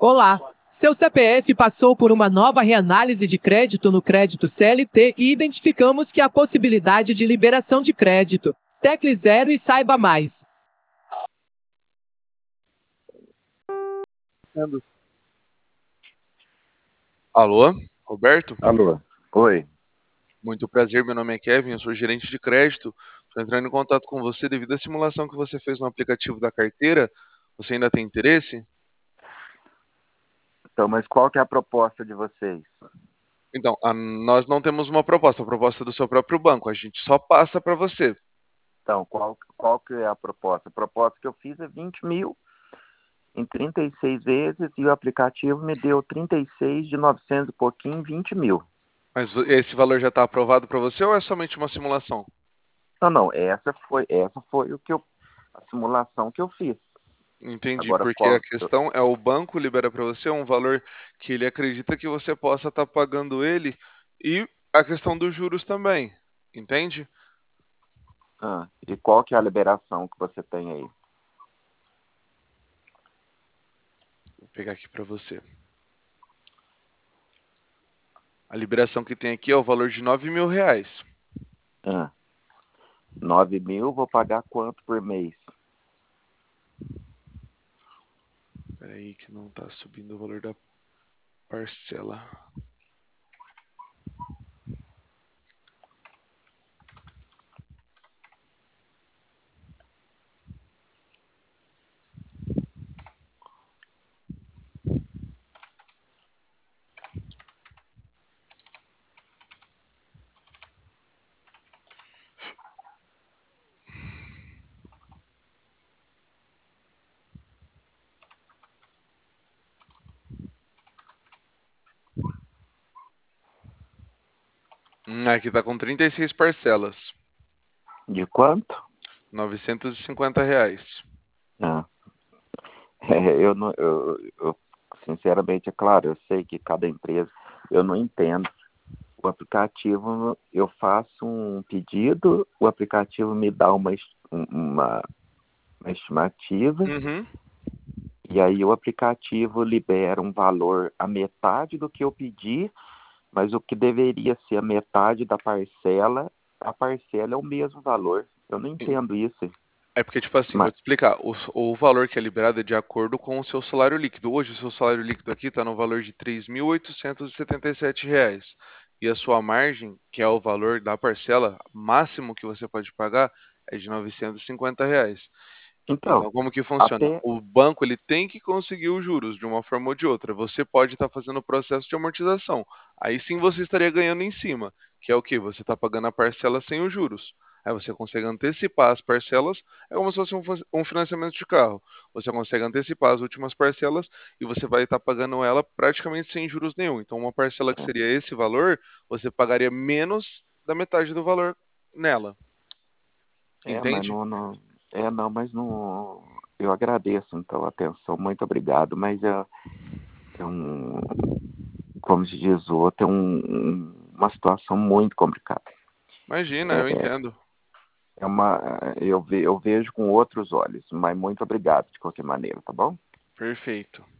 Olá! Seu CPF passou por uma nova reanálise de crédito no crédito CLT e identificamos que há possibilidade de liberação de crédito. Tecle 0 e saiba mais. Alô, Roberto? Alô, oi. Muito prazer, meu nome é Kevin, eu sou gerente de crédito. Estou entrando em contato com você devido à simulação que você fez no aplicativo da carteira. Você ainda tem interesse? Então, mas qual que é a proposta de vocês? Então, nós não temos uma proposta, a proposta é do seu próprio banco. A gente só passa para você. Então, qual que é a proposta? A proposta que eu fiz é 20 mil em 36 vezes e o aplicativo me deu 36 de 900 e pouquinho, 20 mil. Mas esse valor já está aprovado para você ou é somente uma simulação? Não, essa foi a simulação que eu fiz. Entendi, Agora, porque a questão é o banco libera para você um valor que ele acredita que você possa estar pagando ele e a questão dos juros também, entende? e qual que é a liberação que você tem aí? Vou pegar aqui para você. A liberação que tem aqui é o valor de R$ 9.000. 9 mil, vou pagar quanto por mês? Espera aí que não está subindo o valor da parcela. Aqui está com 36 parcelas. De quanto? R$ 950. Ah, eu não, sinceramente, é claro, eu sei que cada empresa, eu não entendo. O aplicativo, eu faço um pedido, o aplicativo me dá uma estimativa, Uhum. e aí o aplicativo libera um valor a metade do que eu pedi, mas o que deveria ser a metade da parcela, a parcela é o mesmo valor. Eu não entendo isso. É porque, tipo assim, vou Mas, te explicar. O valor que é liberado é de acordo com o seu salário líquido. Hoje, o seu salário líquido aqui está no valor de R$ 3.877. E a sua margem, que é o valor da parcela máximo que você pode pagar, é de R$ 950. então, Então, como que funciona? até, O banco ele tem que conseguir os juros de uma forma ou de outra. Você pode estar fazendo o processo de amortização. Aí sim você estaria ganhando em cima, que é o que? Você está pagando a parcela sem os juros. Aí você consegue antecipar as parcelas, é como se fosse um financiamento de carro. Você consegue antecipar as últimas parcelas e você vai estar pagando ela praticamente sem juros nenhum. Então, uma parcela que seria esse valor, você pagaria menos da metade do valor nela. mas Entende? mas não, eu agradeço, então, a atenção, muito obrigado, mas é como se diz o outro, uma situação muito complicada. Imagina, eu É, entendo. eu vejo com outros olhos, mas muito obrigado de qualquer maneira, tá bom? Perfeito.